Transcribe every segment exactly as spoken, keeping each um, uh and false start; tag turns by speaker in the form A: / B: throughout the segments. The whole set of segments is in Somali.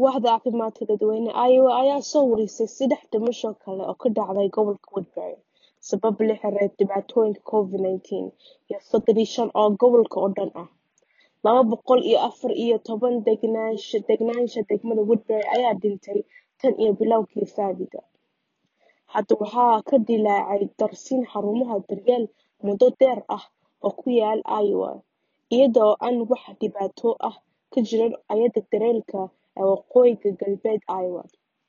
A: Waaxda caafimaadka dadweyne Iowa ayaa soo warisay saddex dhimasho kale oo ka dhacday gobolka Woodbury sabab la xiriirta dhibaatooyinka covid nineteen iyo soddon iyo shan oo gobolka oo dhan ah. laba boqol iyo afar iyo toban degenaansho degenaansha degmada Woodbury ayaa dhintay tan iyo bilowgii February. Hadda waxaa ka dillaacay darsiin xarumaha daryeel muddo dheer ah oo ku yaal Iowa, iyada oo aan wax dhibaato ah ka jirin hay'adda daryeelka ee waqooyiga galbeed Iowa.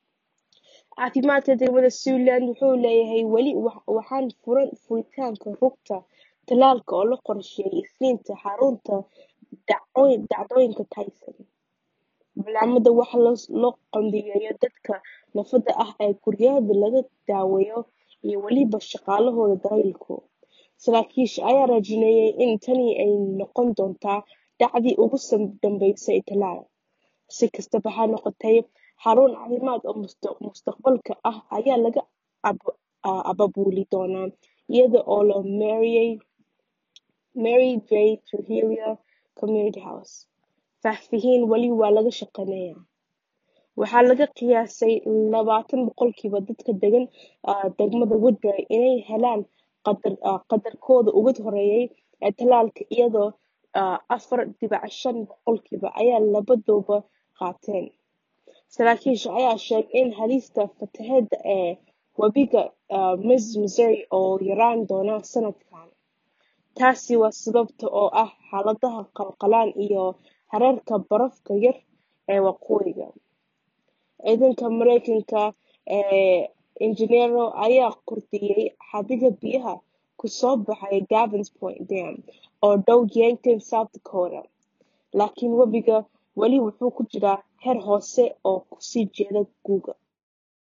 A: Caafimaadka degmada Siouxland wuxuu leeyahay weli waxaan furan furitaanka rugta tallaalka oo la qorsheeyay Isniinta xarunta dhacdooyinka Tyson. Barnaamijyada waxaa loo qoondeeyay dadka naafada ah ee guryahooda laga daweeyo iyo weliba shaqaalahooda daryeelka. Saraakiisha ayaa rajeynaya in tani ay noqon doonto dhacdadii ugu dambeysay ee tallaal. Si kastaba ha noqotee, xarun caafimaad oo mustaqbalka ah ayaa laga abaabuli doonaa iyada oo loo marayo Mary J. Trujillo Community House. Faahfaahin wali waa laga shaqeynayaa. Waxaa laga qiyaasay labaatan boqolkiiba dadka degan degmada Woodbury inay helaan qadarkooda ugu horreeya ee tallaalka iyadoo afar dhibic shan boqolkiiba ay labadaba qaateen. Saraakiisha ayaa sheegay in halista fatahaadda ee webiga Missouri uu yaraan doono sanadkan. Taasi waa sababta oo ah xaaladaha qallalan iyo heerarka barafka yar ee waqooyiga. Ciidanka Mareykanka ee injineero ayaa kordhiyay xaddiga biyaha ka soo baxaya Gavins Point Dam oo dhow Yankton, South Dakota, laakiin webiga weli wuxuu ku jiraa heer hoose oo ku sii jeeda guga.